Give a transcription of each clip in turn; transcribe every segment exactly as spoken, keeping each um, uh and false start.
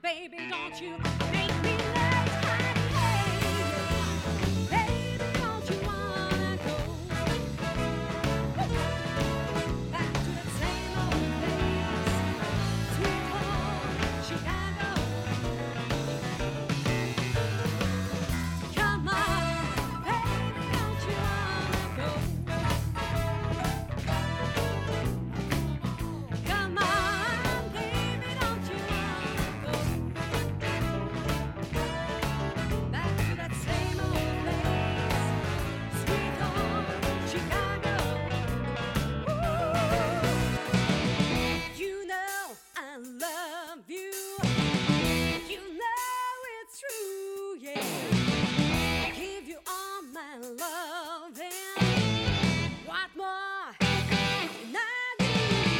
baby, don't you make me late, honey, hey. Baby, don't you wanna go back to that same old place, sweet home, Chicago. Come on, baby, don't you wanna go? Come on, baby, don't you wanna go back to that same old place, sweet home, Chicago? Ooh. You know I love you. You know it's true, yeah. Give you all my love and what more can I do?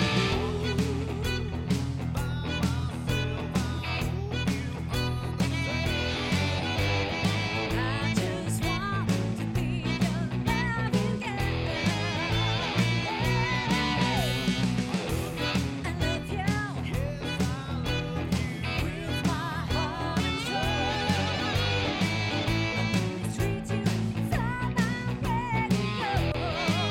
I just want to be your loving girl. I love you with my heart and soul. Treat you so I'm ready to go.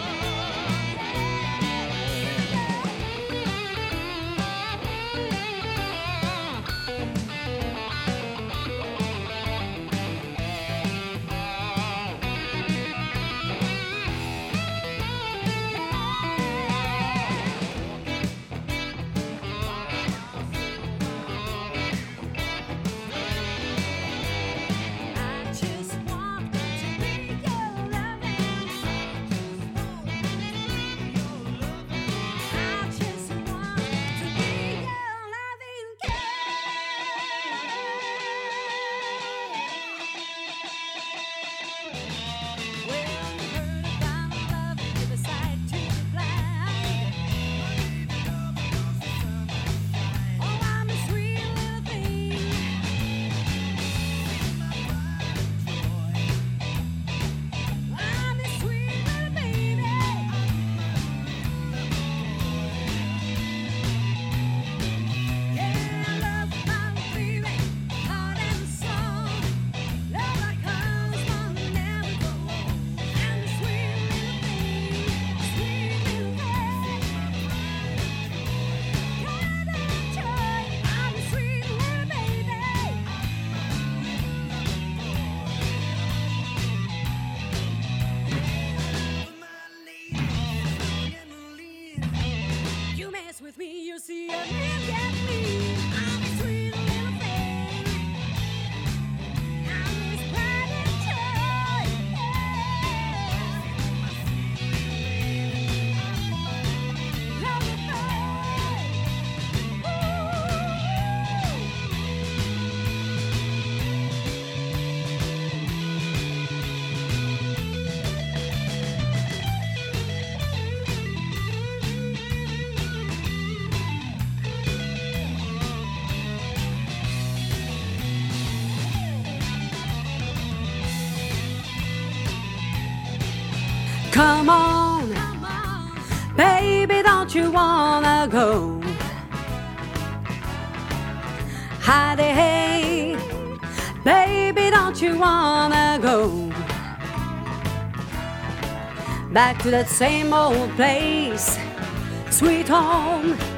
I just want to be your loving. I just want to be your loving girl. Well, you heard about love with a sight to the blind. Oh, I'm a sweet little thing. I'm a sweet little baby. Yeah, I love my baby, heart and soul. Love like colors will never go. I'm a sweet little thing, sweet little thing. God of joy, I'm a sweet little baby. You mess with me, you see a man get me. I'm a sweet little thing. I'm his pride and joy. Love you, come on, baby, don't you wanna go? Hide hey, baby, don't you wanna go back to that same old place, sweet home,